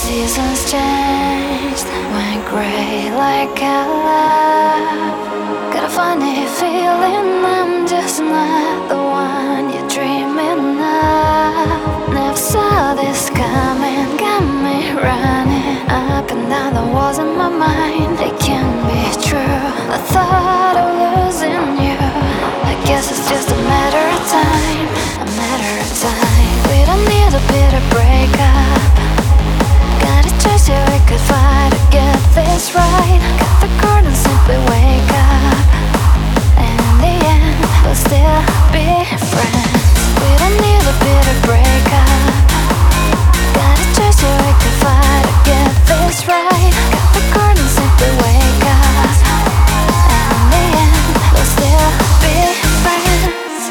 Seasons changed, went gray like a love. Got a funny feeling I'm just not the one you're dreaming of. Never saw this coming, got me running up and down the walls in my mind. It can't be true, the thought of losing you. I guess it's just a matter of time, a matter of time. We don't need a bitter breakup. Got a choice here, we could fight to get this right. Cut the cord and simply wake up, and in the end, we'll still be friends. We don't need a bitter breakup. Got a choice here, we could fight to get this right. Cut the cord and simply wake up, and in the end, we'll still be friends.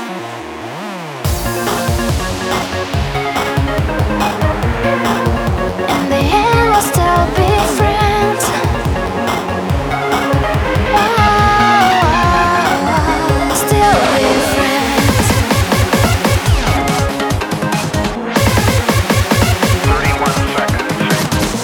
In the end, we'll still be friends. Still be friends. 31 seconds.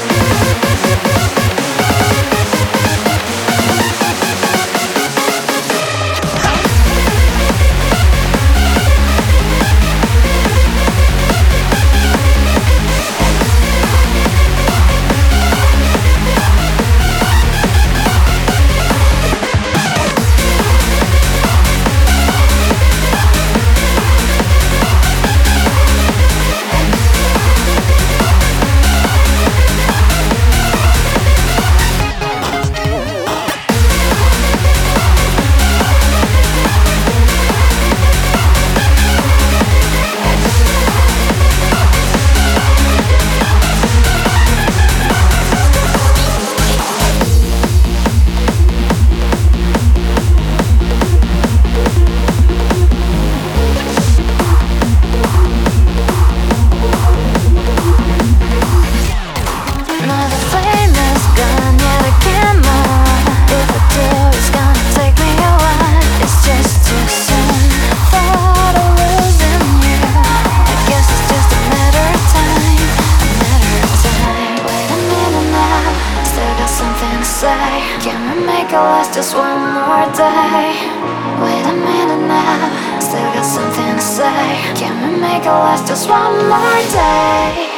Now the flame is gone, yet I can't move. If I do, it's gonna take me a while. It's just too soon. Thought of losing you. I guess it's just a matter of time, a matter of time. Wait a minute now, still got something to say. Can we make it last just one more day? Wait a minute now, still got something to say. Can we make it last just one more day?